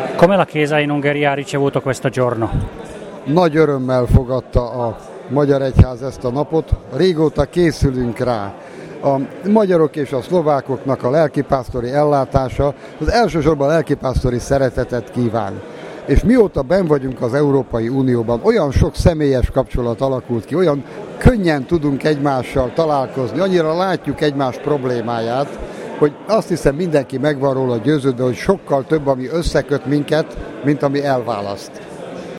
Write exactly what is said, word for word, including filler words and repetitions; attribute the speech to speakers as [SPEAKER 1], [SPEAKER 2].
[SPEAKER 1] Come la Chiesa in Ungheria ha ricevuto questo giorno?
[SPEAKER 2] Nagy örömmel fogadta a Magyar Egyház ezt a napot, régóta készülünk rá. A magyarok és a szlovákoknak a lelkipásztori ellátása az elsősorban lelkipásztori szeretetet kíván. És mióta benn vagyunk az Európai Unióban, olyan sok személyes kapcsolat alakult ki, olyan könnyen tudunk egymással találkozni, annyira látjuk egymás problémáját, hogy azt hiszem mindenki meg van róla győződve, hogy sokkal több, ami összeköt minket, mint ami elválaszt.